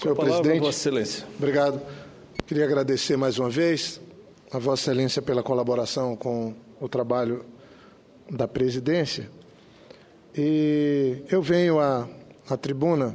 Senhor presidente, Vossa Excelência. Obrigado. Queria agradecer mais uma vez a Vossa Excelência pela colaboração com o trabalho da presidência. E eu venho à tribuna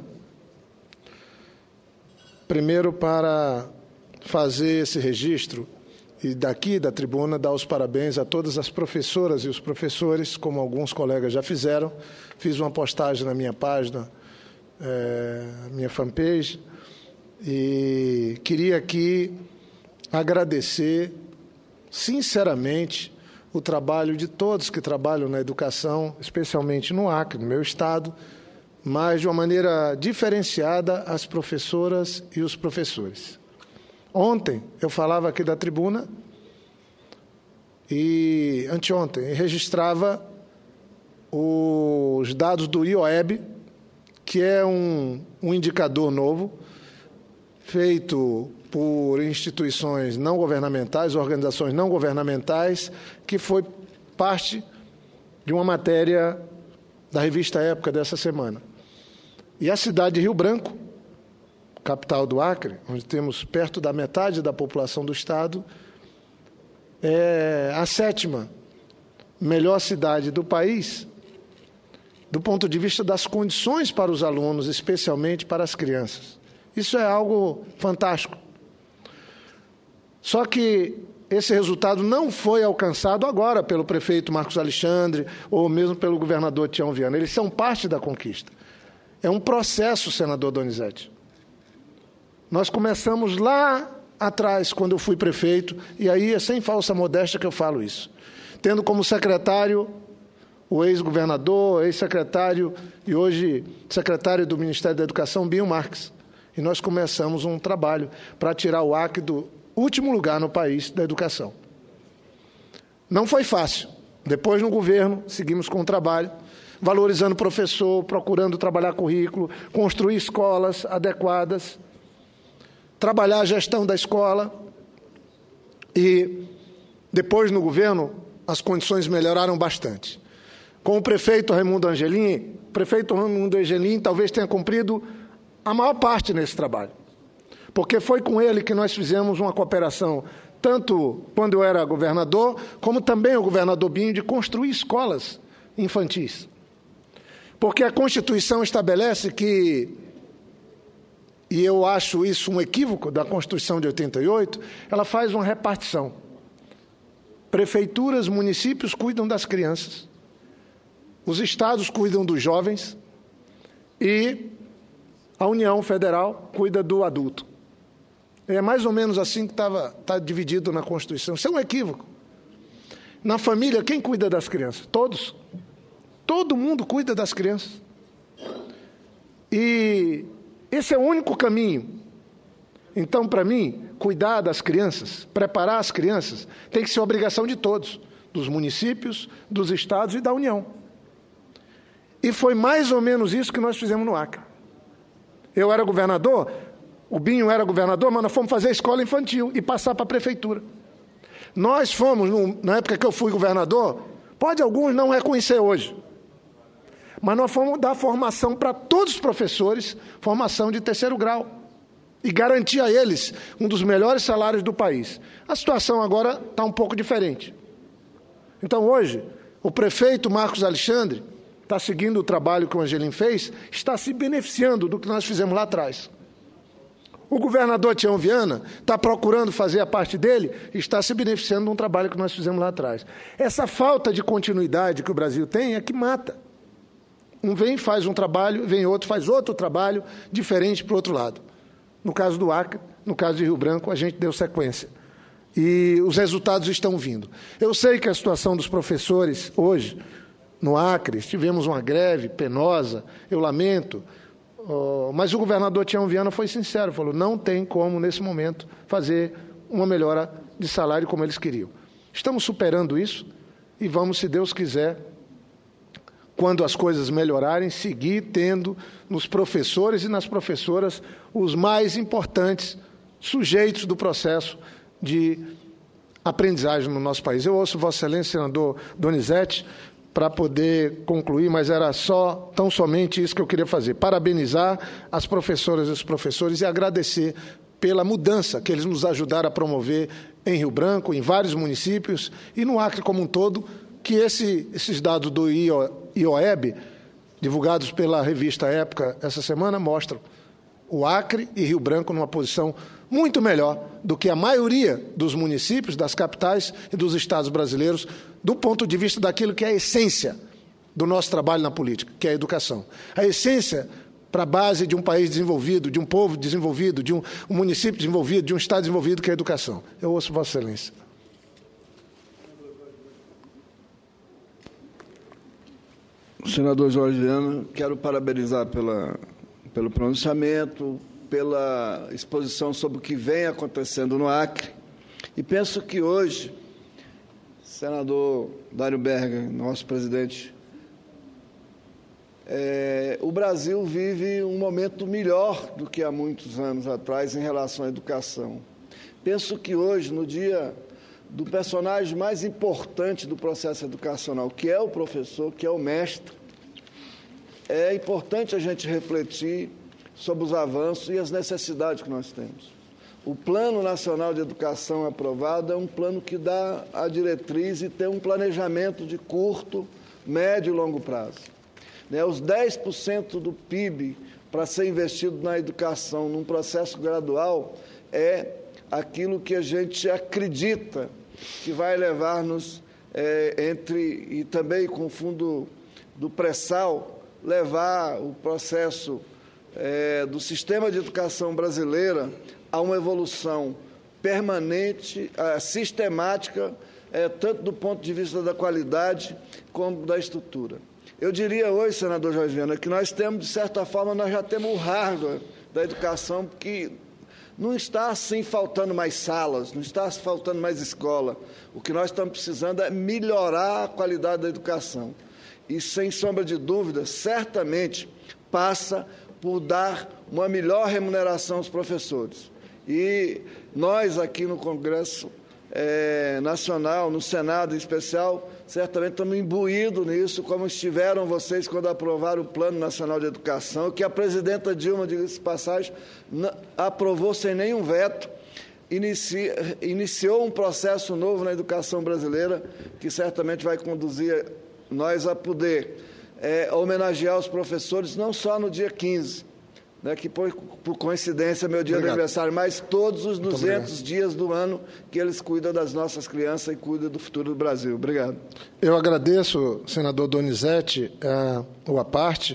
primeiro para fazer esse registro e daqui da tribuna dar os parabéns a todas as professoras e os professores, como alguns colegas já fizeram. Fiz uma postagem na minha página, minha fanpage, e queria aqui agradecer sinceramente o trabalho de todos que trabalham na educação, especialmente no Acre, no meu estado, mas de uma maneira diferenciada as professoras e os professores. Ontem eu falava aqui da tribuna e anteontem registrava os dados do IOEB, que é um indicador novo feito por instituições não governamentais, organizações não governamentais, que foi parte de uma matéria da revista Época dessa semana. E a cidade de Rio Branco, capital do Acre, onde temos perto da metade da população do estado, é a 7ª melhor cidade do país, do ponto de vista das condições para os alunos, especialmente para as crianças. Isso é algo fantástico. Só que esse resultado não foi alcançado agora pelo prefeito Marcos Alexandre ou mesmo pelo governador Tião Viana. Eles são parte da conquista. É um processo, senador Donizete. Nós começamos lá atrás, quando eu fui prefeito, e aí é sem falsa modéstia que eu falo isso, tendo como secretário o ex-governador, ex-secretário e hoje secretário do Ministério da Educação, Binho Marques. E nós começamos um trabalho para tirar o Acre do último lugar no país da educação. Não foi fácil. Depois, no governo, seguimos com o trabalho, valorizando o professor, procurando trabalhar currículo, construir escolas adequadas, trabalhar a gestão da escola. E depois, no governo, as condições melhoraram bastante. Com o prefeito Raimundo Angelim, talvez tenha cumprido a maior parte nesse trabalho, porque foi com ele que nós fizemos uma cooperação, tanto quando eu era governador, como também o governador Binho, de construir escolas infantis. Porque a Constituição estabelece que, e eu acho isso um equívoco da Constituição de 88, ela faz uma repartição. Prefeituras, municípios cuidam das crianças, os estados cuidam dos jovens e a União Federal cuida do adulto. É mais ou menos assim que está dividido na Constituição. Isso é um equívoco. Na família, quem cuida das crianças? Todos. Todo mundo cuida das crianças. E esse é o único caminho. Então, para mim, cuidar das crianças, preparar as crianças, tem que ser obrigação de todos, dos municípios, dos estados e da União. E foi mais ou menos isso que nós fizemos no Acre. Eu era governador, o Binho era governador, mas nós fomos fazer a escola infantil e passar para a prefeitura. Nós fomos, na época que eu fui governador, pode alguns não reconhecer hoje, mas nós fomos dar formação para todos os professores, formação de 3º grau, e garantir a eles um dos melhores salários do país. A situação agora está um pouco diferente. Então, hoje, o prefeito Marcos Alexandre está seguindo o trabalho que o Angelim fez, está se beneficiando do que nós fizemos lá atrás. O governador Tião Viana está procurando fazer a parte dele e está se beneficiando de um trabalho que nós fizemos lá atrás. Essa falta de continuidade que o Brasil tem é que mata. Um vem, faz um trabalho, vem outro, faz outro trabalho diferente para o outro lado. No caso do Acre, no caso de Rio Branco, a gente deu sequência. E os resultados estão vindo. Eu sei que a situação dos professores hoje, no Acre, tivemos uma greve penosa, eu lamento, mas o governador Tião Viana foi sincero, falou, não tem como, nesse momento, fazer uma melhora de salário como eles queriam. Estamos superando isso e vamos, se Deus quiser, quando as coisas melhorarem, seguir tendo nos professores e nas professoras os mais importantes sujeitos do processo de aprendizagem no nosso país. Eu ouço Vossa Excelência, senador Donizete, para poder concluir, mas era tão somente isso que eu queria fazer. Parabenizar as professoras e os professores e agradecer pela mudança que eles nos ajudaram a promover em Rio Branco, em vários municípios e no Acre como um todo, que esses dados do IOEB, divulgados pela revista Época essa semana, mostram o Acre e Rio Branco numa posição muito melhor do que a maioria dos municípios, das capitais e dos estados brasileiros, do ponto de vista daquilo que é a essência do nosso trabalho na política, que é a educação. A essência para a base de um país desenvolvido, de um povo desenvolvido, de um município desenvolvido, de um estado desenvolvido, que é a educação. Eu ouço Vossa Excelência. Senador Jorge Viana, quero parabenizar pelo pronunciamento, pela exposição sobre o que vem acontecendo no Acre. E penso que hoje, senador Dário Berger, nosso presidente, o Brasil vive um momento melhor do que há muitos anos atrás em relação à educação. Penso que hoje, no dia do personagem mais importante do processo educacional, que é o professor, que é o mestre, é importante a gente refletir sobre os avanços e as necessidades que nós temos. O Plano Nacional de Educação aprovado é um plano que dá a diretriz e tem um planejamento de curto, médio e longo prazo. Os 10% do PIB para ser investido na educação num processo gradual é aquilo que a gente acredita que vai levar-nos e também com o fundo do pré-sal, levar o processo do sistema de educação brasileira a uma evolução permanente, sistemática, tanto do ponto de vista da qualidade como da estrutura. Eu diria hoje, senador Jorge Viana, que nós temos, de certa forma, nós já temos o hardware da educação, porque não está, assim, faltando mais salas, não está faltando mais escola. O que nós estamos precisando é melhorar a qualidade da educação. E, sem sombra de dúvida, certamente passa por dar uma melhor remuneração aos professores. E nós, aqui no Congresso Nacional, no Senado em especial, certamente estamos imbuídos nisso, como estiveram vocês quando aprovaram o Plano Nacional de Educação, que a presidenta Dilma, diga-se de passagem, aprovou sem nenhum veto, iniciou um processo novo na educação brasileira, que certamente vai conduzir nós a poder homenagear os professores, não só no dia 15, que por coincidência é meu dia de aniversário, mas todos os 200 dias do ano que eles cuidam das nossas crianças e cuidam do futuro do Brasil. Obrigado. Eu agradeço, senador Donizete, a parte,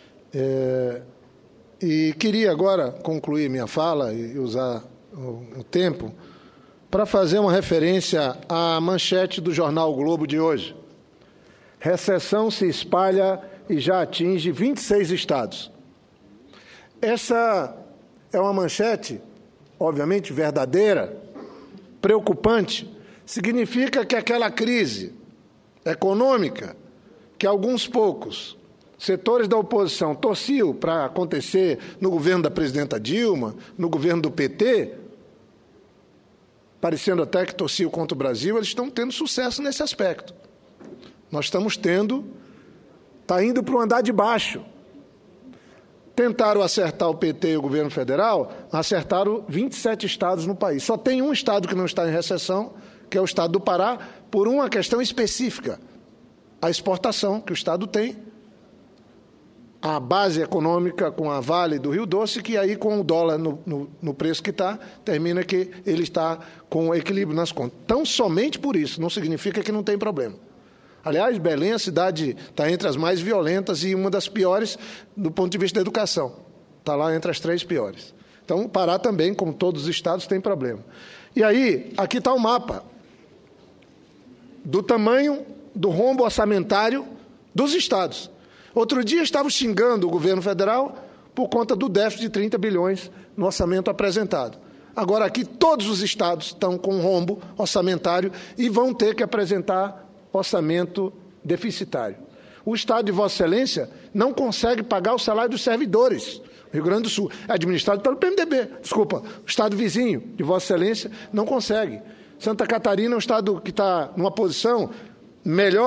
e queria agora concluir minha fala e usar o tempo para fazer uma referência à manchete do jornal O Globo de hoje. Recessão se espalha e já atinge 26 estados. Essa é uma manchete, obviamente, verdadeira, preocupante. Significa que aquela crise econômica que alguns poucos setores da oposição torciam para acontecer no governo da presidenta Dilma, no governo do PT, parecendo até que torciam contra o Brasil, eles estão tendo sucesso nesse aspecto. Nós estamos está indo para o andar de baixo. Tentaram acertar o PT e o governo federal, acertaram 27 estados no país. Só tem um estado que não está em recessão, que é o estado do Pará, por uma questão específica. A exportação que o estado tem, a base econômica com a Vale do Rio Doce, que aí com o dólar no preço que está, termina que ele está com equilíbrio nas contas. Então, somente por isso, não significa que não tem problema. Aliás, Belém, a cidade está entre as mais violentas e uma das piores do ponto de vista da educação. Está lá entre as 3 piores. Então, o Pará também, como todos os estados, tem problema. E aí, aqui está o mapa do tamanho do rombo orçamentário dos estados. Outro dia estavam xingando o governo federal por conta do déficit de 30 bilhões no orçamento apresentado. Agora, aqui, todos os estados estão com rombo orçamentário e vão ter que apresentar orçamento deficitário. O Estado de Vossa Excelência não consegue pagar o salário dos servidores. O Rio Grande do Sul é administrado pelo PMDB. Desculpa, o Estado vizinho de Vossa Excelência não consegue. Santa Catarina é um Estado que está numa posição melhor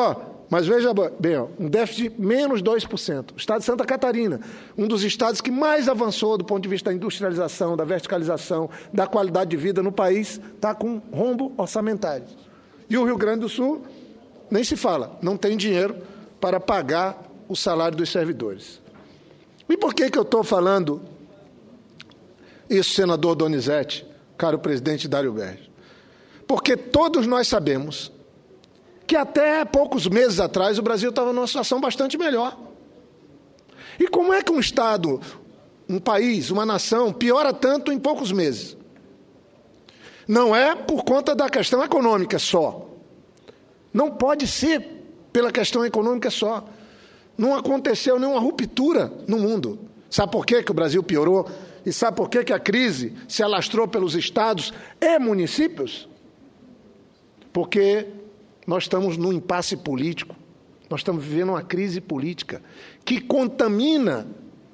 mas veja bem, um déficit de menos 2%. O estado de Santa Catarina, um dos estados que mais avançou do ponto de vista da industrialização, da verticalização, da qualidade de vida no país, está com rombo orçamentário. E o Rio Grande do Sul, nem se fala, não tem dinheiro para pagar o salário dos servidores. E por que eu estou falando isso, senador Donizete, caro presidente Dário Berge? Porque todos nós sabemos que até poucos meses atrás o Brasil estava numa situação bastante melhor. E como é que um Estado, um país, uma nação, piora tanto em poucos meses? Não é por conta da questão econômica só. Não pode ser pela questão econômica só. Não aconteceu nenhuma ruptura no mundo. Sabe por que o Brasil piorou? E sabe por que a crise se alastrou pelos estados e municípios? Porque nós estamos num impasse político, nós estamos vivendo uma crise política que contamina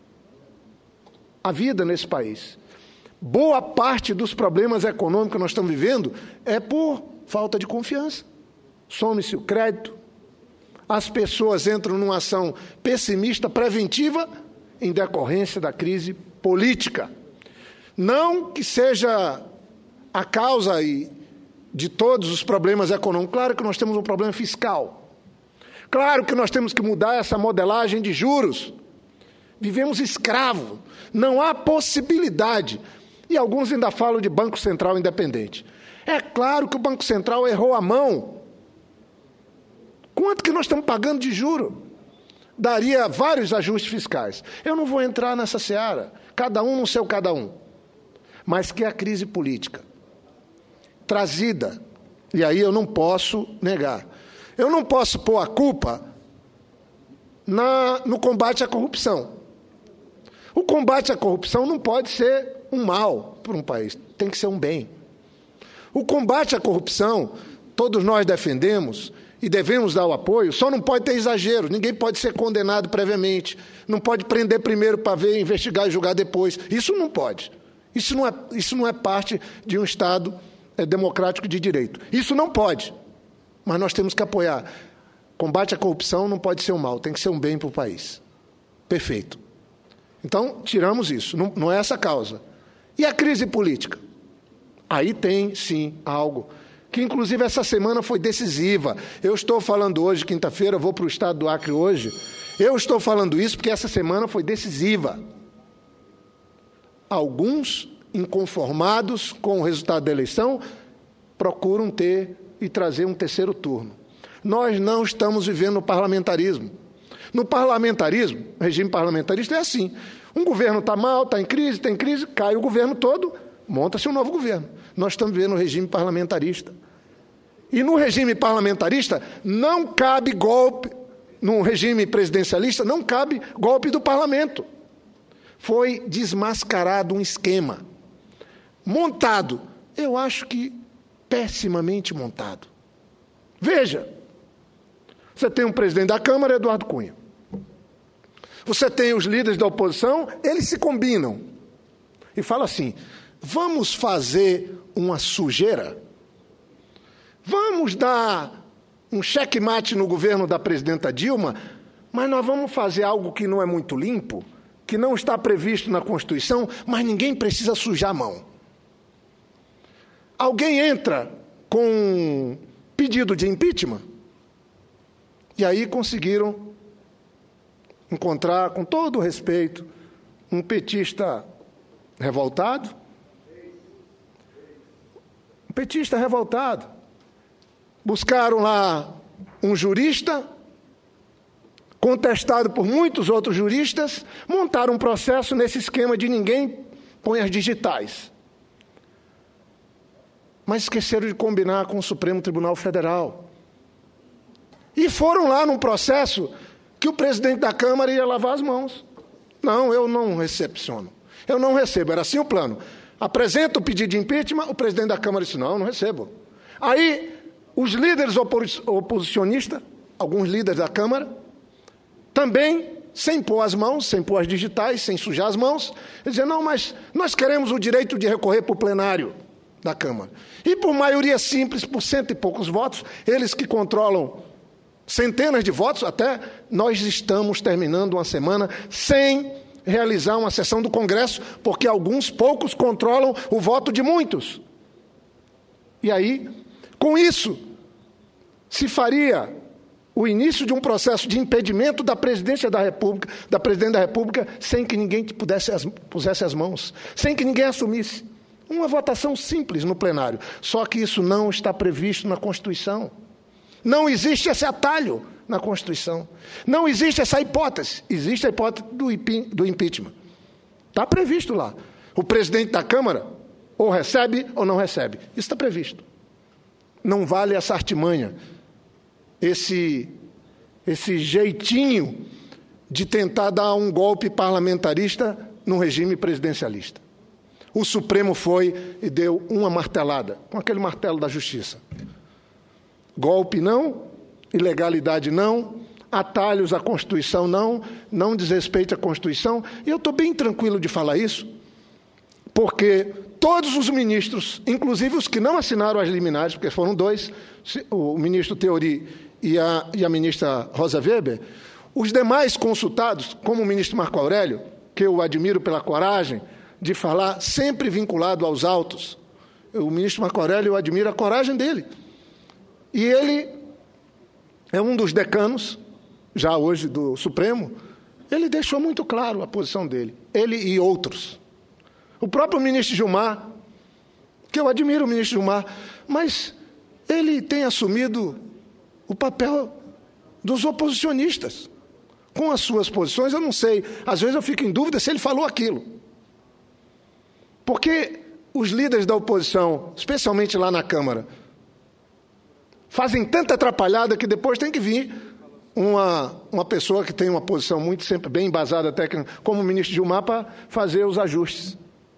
a vida nesse país. Boa parte dos problemas econômicos que nós estamos vivendo é por falta de confiança. Some-se o crédito, as pessoas entram numa ação pessimista preventiva em decorrência da crise política. Não que seja a causa de todos os problemas econômicos. Claro que nós temos um problema fiscal. Claro que nós temos que mudar essa modelagem de juros. Vivemos escravo. Não há possibilidade. E alguns ainda falam de Banco Central independente. É claro que o Banco Central errou a mão. Quanto que nós estamos pagando de juro? Daria vários ajustes fiscais. Eu não vou entrar nessa seara. Cada um no seu cada um. Mas que a crise política trazida, e aí eu não posso negar, eu não posso pôr a culpa no combate à corrupção. O combate à corrupção não pode ser um mal para um país, tem que ser um bem. O combate à corrupção, todos nós defendemos e devemos dar o apoio, só não pode ter exagero, ninguém pode ser condenado previamente, não pode prender primeiro para ver, investigar e julgar depois. Isso não pode. Isso não é parte de um Estado democrático de direito. Isso não pode, mas nós temos que apoiar. Combate à corrupção não pode ser um mal, tem que ser um bem para o país. Perfeito. Então, tiramos isso, não é essa a causa. E a crise política? Aí tem, sim, algo que, inclusive, essa semana foi decisiva. Eu estou falando hoje, quinta-feira, vou para o estado do Acre hoje. Eu estou falando isso porque essa semana foi decisiva. Alguns inconformados com o resultado da eleição procuram ter e trazer um terceiro turno. Nós não estamos vivendo o parlamentarismo. No parlamentarismo, o regime parlamentarista é assim. Um governo está mal, está em crise, tem crise, cai o governo todo, monta-se um novo governo. Nós estamos vivendo o regime parlamentarista. E no regime parlamentarista não cabe golpe, no regime presidencialista não cabe golpe do parlamento. Foi desmascarado um esquema montado, eu acho que pessimamente montado. Veja, você tem um presidente da Câmara, Eduardo Cunha. Você tem os líderes da oposição, eles se combinam e falam assim: vamos fazer uma sujeira? Vamos dar um checkmate no governo da presidenta Dilma, mas nós vamos fazer algo que não é muito limpo, que não está previsto na Constituição, mas ninguém precisa sujar a mão. Alguém entra com pedido de impeachment, e aí conseguiram encontrar, com todo o respeito, um petista revoltado. Um petista revoltado. Buscaram lá um jurista, contestado por muitos outros juristas, montaram um processo nesse esquema de ninguém põe as digitais. Mas esqueceram de combinar com o Supremo Tribunal Federal. E foram lá num processo que o presidente da Câmara ia lavar as mãos. Não, eu não recepciono. Eu não recebo. Era assim o plano. Apresenta o pedido de impeachment, o presidente da Câmara disse: não, eu não recebo. Aí, os líderes oposicionistas, alguns líderes da Câmara, também, sem pôr as mãos, sem pôr as digitais, sem sujar as mãos, diziam: não, mas nós queremos o direito de recorrer para o plenário da Câmara. E por maioria simples, por 100 e poucos votos, eles que controlam centenas de votos, até nós estamos terminando uma semana sem realizar uma sessão do Congresso, porque alguns poucos controlam o voto de muitos. E aí, com isso, se faria o início de um processo de impedimento da presidência da República, da presidente da República, sem que ninguém pusesse as mãos, sem que ninguém assumisse. Uma votação simples no plenário. Só que isso não está previsto na Constituição. Não existe esse atalho na Constituição. Não existe essa hipótese. Existe a hipótese do impeachment. Está previsto lá. O presidente da Câmara ou recebe ou não recebe. Isso está previsto. Não vale essa artimanha, esse jeitinho de tentar dar um golpe parlamentarista num regime presidencialista. O Supremo foi e deu uma martelada, com aquele martelo da justiça. Golpe não, ilegalidade não, atalhos à Constituição não desrespeito à Constituição. E eu estou bem tranquilo de falar isso, porque todos os ministros, inclusive os que não assinaram as liminares, porque foram dois, o ministro Theory e a ministra Rosa Weber, os demais consultados, como o ministro Marco Aurélio, que eu admiro pela coragem de falar, sempre vinculado aos autos. O ministro Marco Aurélio, eu admiro a coragem dele. E ele é um dos decanos, já hoje do Supremo, ele deixou muito claro a posição dele, ele e outros. O próprio ministro Gilmar, que eu admiro o ministro Gilmar, mas ele tem assumido o papel dos oposicionistas. Com as suas posições, eu não sei, às vezes eu fico em dúvida se ele falou aquilo. Porque os líderes da oposição, especialmente lá na Câmara, fazem tanta atrapalhada que depois tem que vir uma pessoa que tem uma posição muito sempre bem embasada técnica, como o ministro Gilmar, para fazer os ajustes.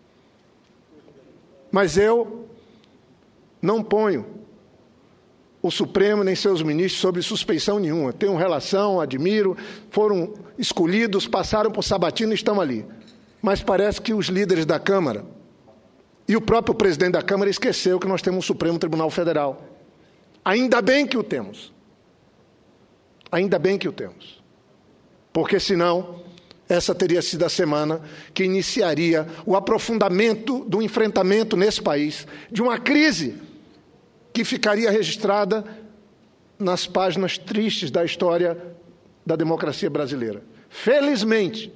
Mas eu não ponho o Supremo nem seus ministros sob suspeição nenhuma. Tenho relação, admiro, foram escolhidos, passaram por sabatina e estão ali. Mas parece que os líderes da Câmara e o próprio presidente da Câmara esqueceu que nós temos um Supremo Tribunal Federal. Ainda bem que o temos. Ainda bem que o temos. Porque, senão, essa teria sido a semana que iniciaria o aprofundamento do enfrentamento nesse país, de uma crise que ficaria registrada nas páginas tristes da história da democracia brasileira. Felizmente,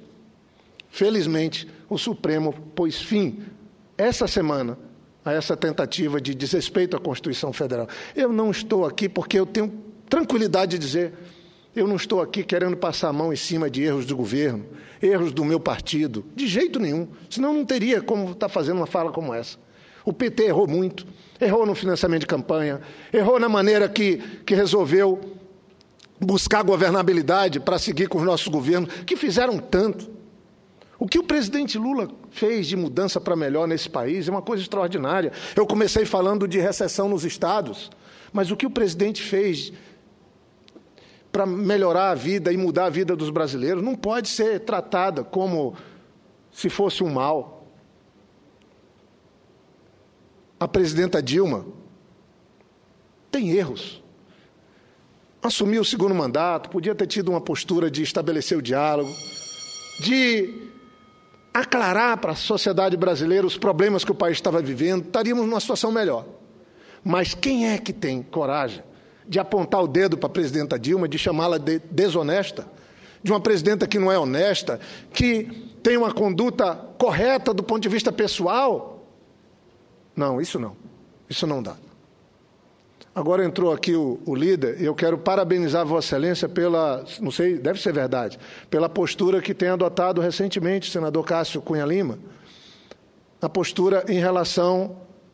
o Supremo pôs fim, essa semana, a essa tentativa de desrespeito à Constituição Federal. Eu não estou aqui porque eu tenho tranquilidade de dizer, eu não estou aqui querendo passar a mão em cima de erros do governo, erros do meu partido, de jeito nenhum, senão não teria como estar fazendo uma fala como essa. O PT errou muito, errou no financiamento de campanha, errou na maneira que resolveu buscar governabilidade para seguir com os nossos governos, que fizeram tanto. O que o presidente Lula fez de mudança para melhor nesse país é uma coisa extraordinária. Eu comecei falando de recessão nos estados, mas o que o presidente fez para melhorar a vida e mudar a vida dos brasileiros não pode ser tratada como se fosse um mal. A presidenta Dilma tem erros. Assumiu o segundo mandato, podia ter tido uma postura de estabelecer o diálogo, de aclarar para a sociedade brasileira os problemas que o país estava vivendo, estaríamos numa situação melhor. Mas quem é que tem coragem de apontar o dedo para a presidenta Dilma, de chamá-la de desonesta, de uma presidenta que não é honesta, que tem uma conduta correta do ponto de vista pessoal? Não, isso não dá. Agora entrou aqui o líder, e eu quero parabenizar Vossa Excelência pela, não sei, deve ser verdade, pela postura que tem adotado recentemente o senador Cássio Cunha Lima, a postura em relação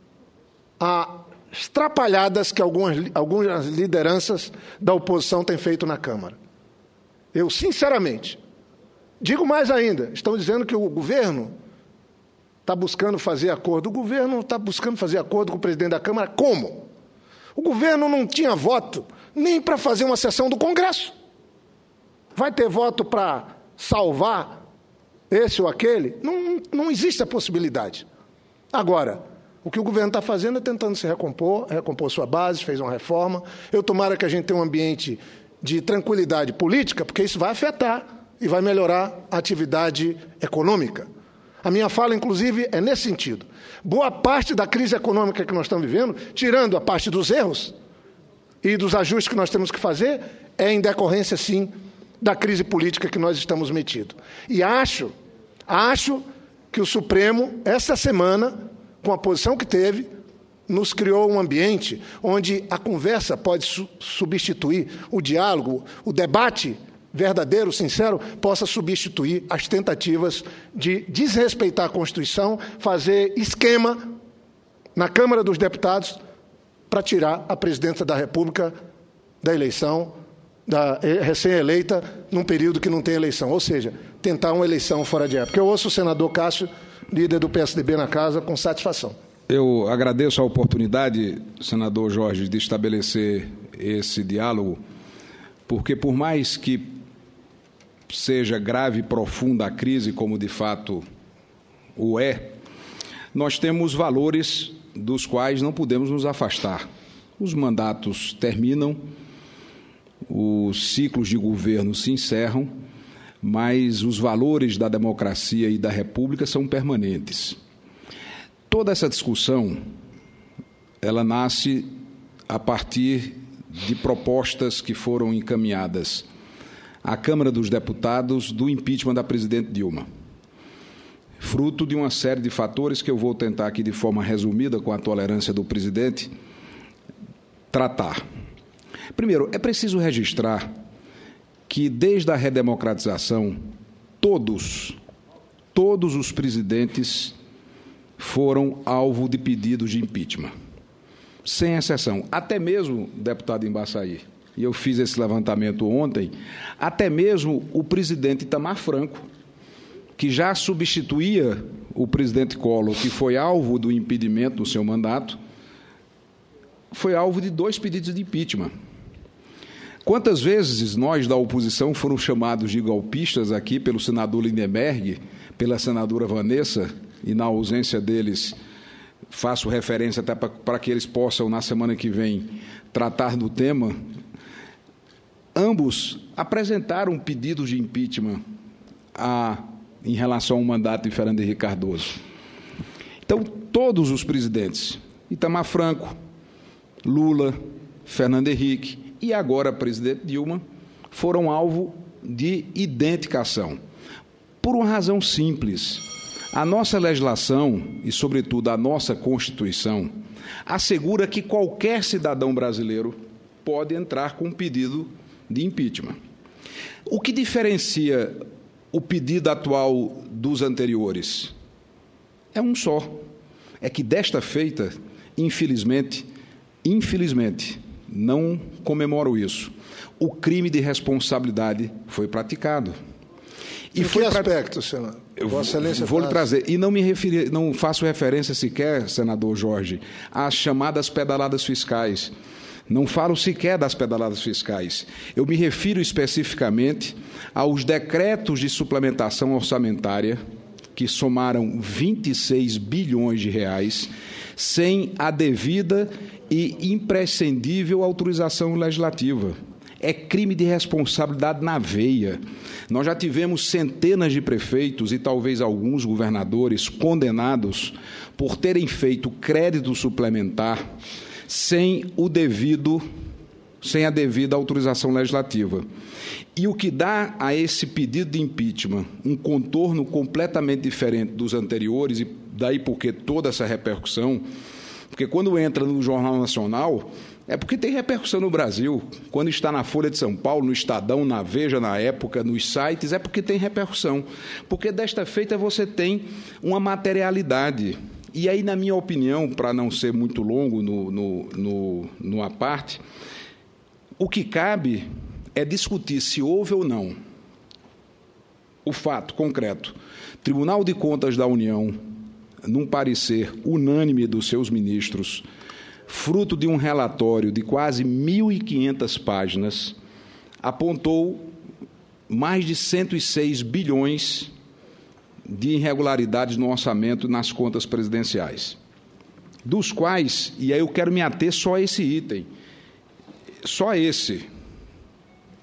às trapalhadas que algumas lideranças da oposição têm feito na Câmara. Eu, sinceramente, digo mais ainda, estão dizendo que o governo está buscando fazer acordo. O governo está buscando fazer acordo com o presidente da Câmara. Como? O governo não tinha voto nem para fazer uma sessão do Congresso. Vai ter voto para salvar esse ou aquele? Não existe a possibilidade. Agora, o que o governo está fazendo é tentando se recompor sua base, fez uma reforma. Eu tomara que a gente tenha um ambiente de tranquilidade política, porque isso vai afetar e vai melhorar a atividade econômica. A minha fala, inclusive, é nesse sentido. Boa parte da crise econômica que nós estamos vivendo, tirando a parte dos erros e dos ajustes que nós temos que fazer, é em decorrência, sim, da crise política que nós estamos metidos. E acho que o Supremo, essa semana, com a posição que teve, nos criou um ambiente onde a conversa pode substituir o diálogo, o debate verdadeiro, sincero, possa substituir as tentativas de desrespeitar a Constituição, fazer esquema na Câmara dos Deputados para tirar a presidência da República da eleição, da recém-eleita, num período que não tem eleição, ou seja, tentar uma eleição fora de época. Eu ouço o senador Cássio, líder do PSDB na casa, com satisfação. Eu agradeço a oportunidade, senador Jorge, de estabelecer esse diálogo, porque por mais que seja grave e profunda a crise, como de fato o é, nós temos valores dos quais não podemos nos afastar. Os mandatos terminam, os ciclos de governo se encerram, mas os valores da democracia e da república são permanentes. Toda essa discussão, ela nasce a partir de propostas que foram encaminhadas à Câmara dos Deputados do impeachment da presidente Dilma, fruto de uma série de fatores que eu vou tentar aqui de forma resumida, com a tolerância do presidente, tratar. Primeiro, é preciso registrar que desde a redemocratização, todos os presidentes foram alvo de pedidos de impeachment, sem exceção. Até mesmo, deputado Embaçaí, e eu fiz esse levantamento ontem, até mesmo o presidente Itamar Franco, que já substituía o presidente Collor, que foi alvo do impedimento do seu mandato, foi alvo de 2 pedidos de impeachment. Quantas vezes nós, da oposição, foram chamados de golpistas aqui pelo senador Lindenberg, pela senadora Vanessa, e na ausência deles, faço referência até para que eles possam, na semana que vem, tratar do tema. Ambos apresentaram pedidos de impeachment em relação ao mandato de Fernando Henrique Cardoso. Então, todos os presidentes, Itamar Franco, Lula, Fernando Henrique e agora a presidente Dilma, foram alvo de idêntica ação. Por uma razão simples: a nossa legislação e, sobretudo, a nossa Constituição assegura que qualquer cidadão brasileiro pode entrar com um pedido de impeachment. O que diferencia o pedido atual dos anteriores? É um só. É que desta feita, infelizmente, não comemoro isso, o crime de responsabilidade foi praticado. E em que aspecto, senador? Vossa Excelência vou lhe trazer. E não faço referência sequer, senador Jorge, às chamadas pedaladas fiscais. Não falo sequer das pedaladas fiscais. Eu me refiro especificamente aos decretos de suplementação orçamentária, que somaram 26 bilhões de reais, sem a devida e imprescindível autorização legislativa. É crime de responsabilidade na veia. Nós já tivemos centenas de prefeitos e talvez alguns governadores condenados por terem feito crédito suplementar sem a devida autorização legislativa. E o que dá a esse pedido de impeachment um contorno completamente diferente dos anteriores, e daí porque toda essa repercussão, porque quando entra no Jornal Nacional, é porque tem repercussão no Brasil. Quando está na Folha de São Paulo, no Estadão, na Veja, na Época, nos sites, é porque tem repercussão. Porque desta feita você tem uma materialidade. E aí, na minha opinião, para não ser muito longo no à parte, o que cabe é discutir se houve ou não o fato concreto. Tribunal de Contas da União, num parecer unânime dos seus ministros, fruto de um relatório de quase 1.500 páginas, apontou mais de 106 bilhões de irregularidades no orçamento e nas contas presidenciais, dos quais, e aí eu quero me ater só a esse item, só esse,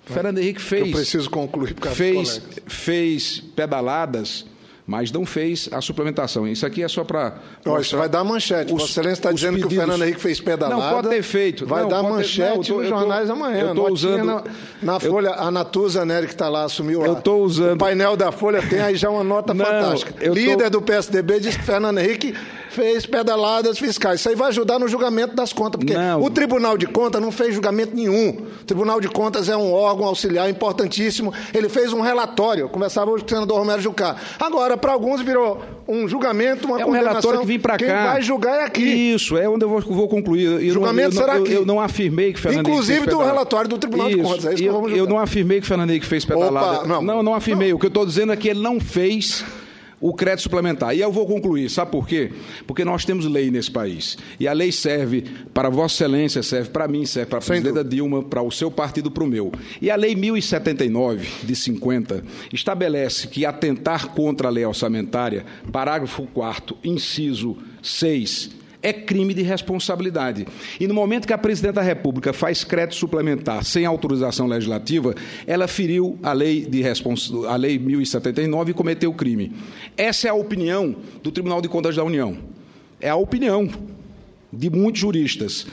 Fernando Henrique fez... Eu preciso concluir por causa dos colegas. Fez pedaladas, mas não fez a suplementação. Isso aqui é só para... Isso vai dar manchete. Vossa Excelência está dizendo que o Fernando Henrique fez pedalada. Não, pode ter feito. Vai dar manchete nos jornais amanhã. Eu estou usando... Na Folha, a Natuza Nery, que está lá, assumiu o painel da Folha, tem aí já uma nota fantástica. Líder do PSDB diz que Fernando Henrique fez pedaladas fiscais. Isso aí vai ajudar no julgamento das contas, porque o Tribunal de Contas não fez julgamento nenhum. O Tribunal de Contas é um órgão auxiliar importantíssimo. Ele fez um relatório. Eu conversava hoje com o senador Romero Jucá. Agora, para alguns virou um julgamento, uma condenação. É um relatório que vem para cá. Quem vai julgar é aqui. Isso, é onde eu vou concluir. Julgamento será aqui. Eu não afirmei que Fernando Henrique fez pedalada. Inclusive do relatório do Tribunal de Contas. É isso que eu vou julgar. Eu não afirmei que Fernando Henrique fez pedalada. Não afirmei. Não. O que eu estou dizendo é que ele não fez o crédito suplementar. E eu vou concluir. Sabe por quê? Porque nós temos lei nesse país. E a lei serve para Vossa Excelência, serve para mim, serve para a presidenta Dilma, para o seu partido, para o meu. E a lei 1079, de 50, estabelece que atentar contra a lei orçamentária, parágrafo 4º, inciso 6, é crime de responsabilidade. E no momento que a presidenta da República faz crédito suplementar sem autorização legislativa, ela feriu a lei 1079 e cometeu crime. Essa é a opinião do Tribunal de Contas da União. É a opinião de muitos juristas.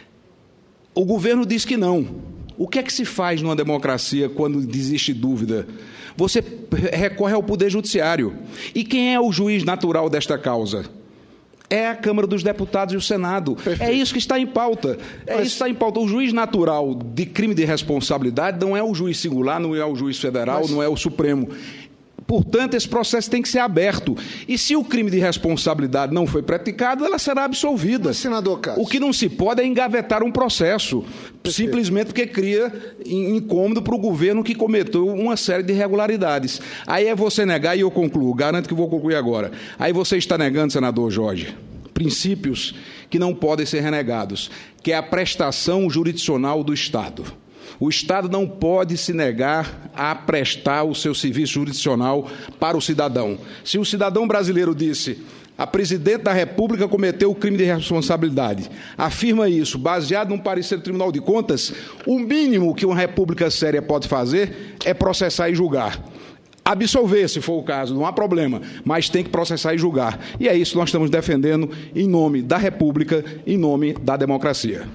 O governo diz que não. O que é que se faz numa democracia quando existe dúvida? Você recorre ao Poder Judiciário. E quem é o juiz natural desta causa? É a Câmara dos Deputados e o Senado. Perfeito. É isso que está em pauta. Isso que está em pauta. O juiz natural de crime de responsabilidade não é o juiz singular, não é o juiz federal, não é o Supremo. Portanto, esse processo tem que ser aberto. E se o crime de responsabilidade não foi praticado, ela será absolvida. Mas, senador Cássio, o que não se pode é engavetar um processo, simplesmente porque cria incômodo para o governo que cometeu uma série de irregularidades. Aí é você negar, e eu concluo, garanto que vou concluir agora. Aí você está negando, senador Jorge, princípios que não podem ser renegados, que é a prestação jurisdicional do Estado. O Estado não pode se negar a prestar o seu serviço jurisdicional para o cidadão. Se o cidadão brasileiro disse: a presidente da República cometeu o crime de responsabilidade, afirma isso, baseado num parecer do Tribunal de Contas, o mínimo que uma república séria pode fazer é processar e julgar. Absolver, se for o caso, não há problema, mas tem que processar e julgar. E é isso que nós estamos defendendo em nome da República, em nome da democracia.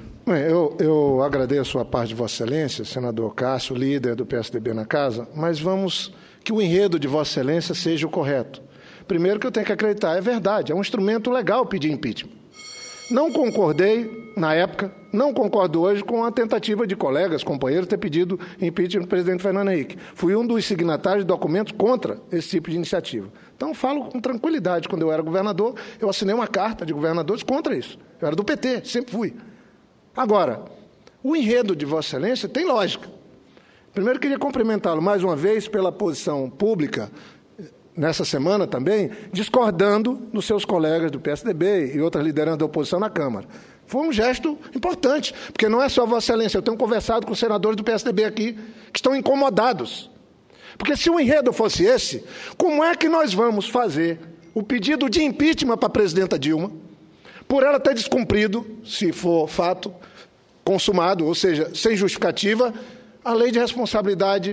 Eu agradeço a parte de Vossa Excelência, senador Cássio, líder do PSDB na casa, mas vamos que o enredo de Vossa Excelência seja o correto. Primeiro que eu tenho que acreditar, é verdade, é um instrumento legal pedir impeachment. Não concordei na época, não concordo hoje com a tentativa de colegas, companheiros, ter pedido impeachment do presidente Fernando Henrique. Fui um dos signatários de documentos contra esse tipo de iniciativa. Então, falo com tranquilidade. Quando eu era governador, eu assinei uma carta de governadores contra isso. Eu era do PT, sempre fui. Agora, o enredo de Vossa Excelência tem lógica. Primeiro, queria cumprimentá-lo mais uma vez pela posição pública, nessa semana também, discordando dos seus colegas do PSDB e outras lideranças da oposição na Câmara. Foi um gesto importante, porque não é só Vossa Excelência. Eu tenho conversado com os senadores do PSDB aqui, que estão incomodados. Porque se o enredo fosse esse, como é que nós vamos fazer o pedido de impeachment para a presidenta Dilma, por ela ter descumprido, se for fato consumado, ou seja, sem justificativa, a lei de responsabilidade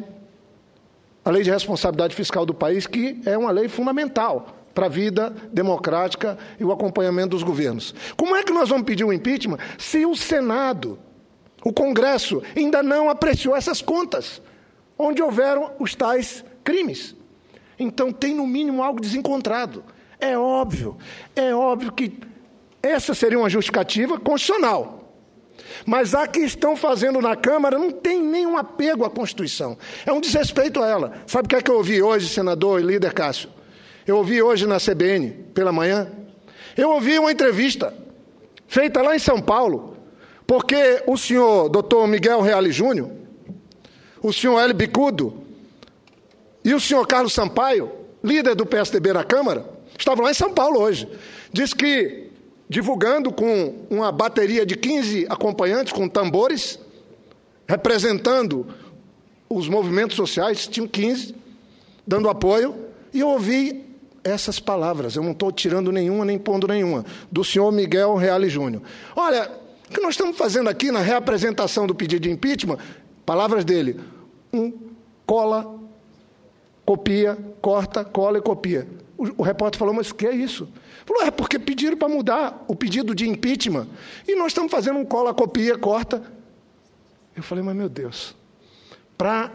fiscal do país, que é uma lei fundamental para a vida democrática e o acompanhamento dos governos. Como é que nós vamos pedir o impeachment se o Senado, o Congresso, ainda não apreciou essas contas, onde houveram os tais crimes? Então tem, no mínimo, algo desencontrado. É óbvio que essa seria uma justificativa constitucional. Mas a que estão fazendo na Câmara não tem nenhum apego à Constituição. É um desrespeito a ela. Sabe o que é que eu ouvi hoje, senador e líder Cássio? Eu ouvi hoje na CBN, pela manhã. Eu ouvi uma entrevista feita lá em São Paulo, porque o senhor doutor Miguel Reale Júnior, o senhor Hélio Bicudo e o senhor Carlos Sampaio, líder do PSDB na Câmara, estavam lá em São Paulo hoje. Diz que, divulgando com uma bateria de 15 acompanhantes com tambores, representando os movimentos sociais, tinham 15, dando apoio, e eu ouvi essas palavras, eu não estou tirando nenhuma, nem pondo nenhuma, do senhor Miguel Reale Júnior. Olha, o que nós estamos fazendo aqui na reapresentação do pedido de impeachment, palavras dele, cola, copia, corta, cola e copia. O repórter falou, mas o que é isso? Falou, é porque pediram para mudar o pedido de impeachment e nós estamos fazendo um cola, copia, corta. Eu falei, mas meu Deus, para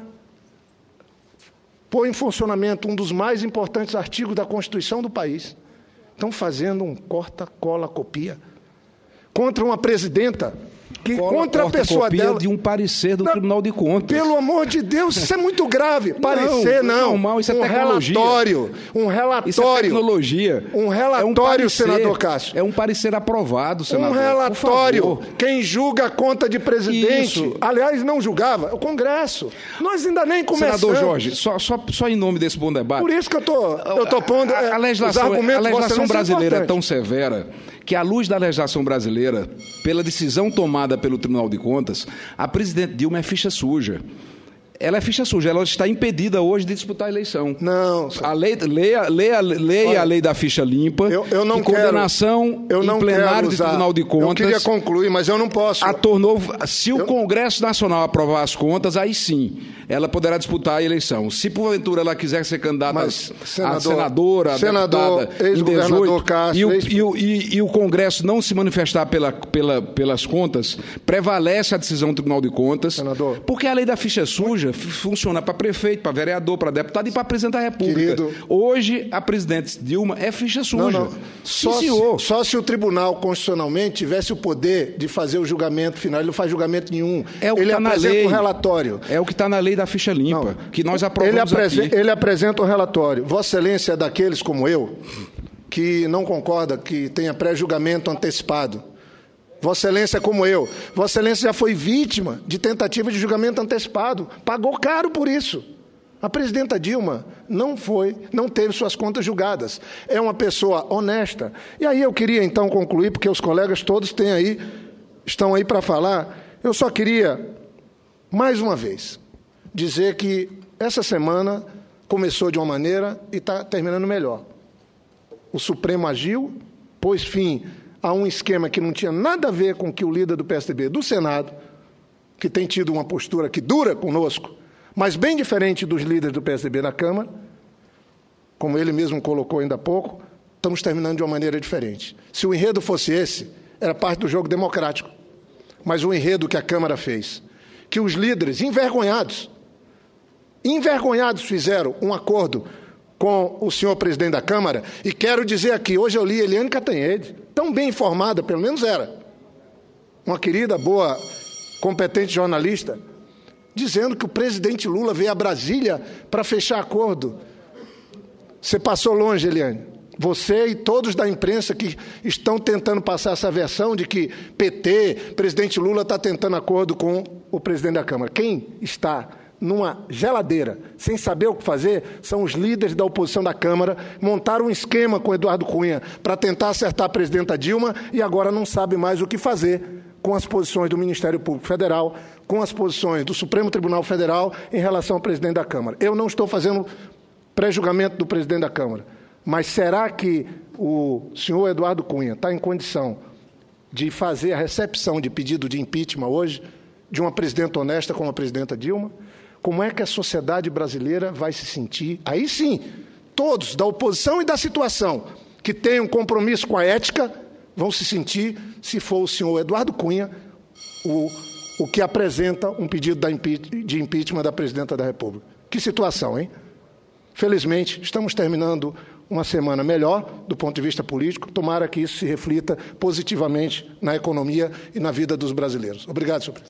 pôr em funcionamento um dos mais importantes artigos da Constituição do país, estão fazendo um corta, cola, copia contra uma presidenta que contra a pessoa dela de um parecer do Tribunal de Contas. Pelo amor de Deus, isso é muito grave. Parecer não. Normal, isso é tecnologia. Um relatório. Isso é tecnologia. Um relatório, senador Cássio. É um parecer aprovado, senador. Um relatório. Quem julga a conta de presidente, isso. aliás, não julgava, é o Congresso. Nós ainda nem começamos. Senador Jorge, só em nome desse bom debate. Por isso que eu tô pondo a legislação, os argumentos. A legislação brasileira é tão severa que, à luz da legislação brasileira, pela decisão tomada pelo Tribunal de Contas, a presidente Dilma é ficha suja. Ela é ficha suja, ela está impedida hoje de disputar a eleição. Não. Leia a lei da ficha limpa. Eu não quero. Condenação em plenário do Tribunal de Contas. Eu queria concluir, mas eu não posso. Se o Congresso Nacional aprovar as contas, aí sim, ela poderá disputar a eleição. Se porventura ela quiser ser candidata a senadora, deputada, ex-governador Cássio, e o Congresso não se manifestar pelas contas, prevalece a decisão do Tribunal de Contas, senador, porque a lei da ficha suja funciona para prefeito, para vereador, para deputado e para presidente da República. Querido, hoje, a presidente Dilma é ficha suja. Não. Só se o Tribunal, constitucionalmente, tivesse o poder de fazer o julgamento final. Ele não faz julgamento nenhum. Ele apresenta um relatório. É o que está na lei da ficha limpa, que nós aprovamos aqui. Ele apresenta um relatório. Vossa Excelência é daqueles como eu, que não concorda que tenha pré-julgamento antecipado. Vossa Excelência é como eu. Vossa Excelência já foi vítima de tentativa de julgamento antecipado. Pagou caro por isso. A presidenta Dilma não teve suas contas julgadas. É uma pessoa honesta. E aí eu queria então concluir, porque os colegas todos estão aí para falar. Eu só queria, mais uma vez, dizer que essa semana começou de uma maneira e está terminando melhor. O Supremo agiu, pôs fim a um esquema que não tinha nada a ver com que o líder do PSDB do Senado, que tem tido uma postura que dura conosco, mas bem diferente dos líderes do PSDB na Câmara, como ele mesmo colocou ainda há pouco, estamos terminando de uma maneira diferente. Se o enredo fosse esse, era parte do jogo democrático. Mas o enredo que a Câmara fez, que os líderes envergonhados fizeram um acordo com o senhor presidente da Câmara, e quero dizer aqui, hoje eu li Eliane Cantanhede, tão bem informada, pelo menos era, uma querida, boa, competente jornalista, dizendo que o presidente Lula veio a Brasília para fechar acordo. Você passou longe, Eliane. Você e todos da imprensa que estão tentando passar essa versão de que presidente Lula está tentando acordo com o presidente da Câmara. Quem está numa geladeira, sem saber o que fazer, são os líderes da oposição da Câmara, montaram um esquema com Eduardo Cunha para tentar acertar a presidenta Dilma e agora não sabe mais o que fazer com as posições do Ministério Público Federal, com as posições do Supremo Tribunal Federal em relação ao presidente da Câmara. Eu não estou fazendo pré-julgamento do presidente da Câmara, mas será que o senhor Eduardo Cunha está em condição de fazer a recepção de pedido de impeachment hoje de uma presidenta honesta como a presidenta Dilma? Como é que a sociedade brasileira vai se sentir? Aí sim, todos, da oposição e da situação, que têm um compromisso com a ética, vão se sentir, se for o senhor Eduardo Cunha, o que apresenta um pedido de impeachment da presidenta da República. Que situação, hein? Felizmente, estamos terminando uma semana melhor do ponto de vista político. Tomara que isso se reflita positivamente na economia e na vida dos brasileiros. Obrigado, senhor presidente.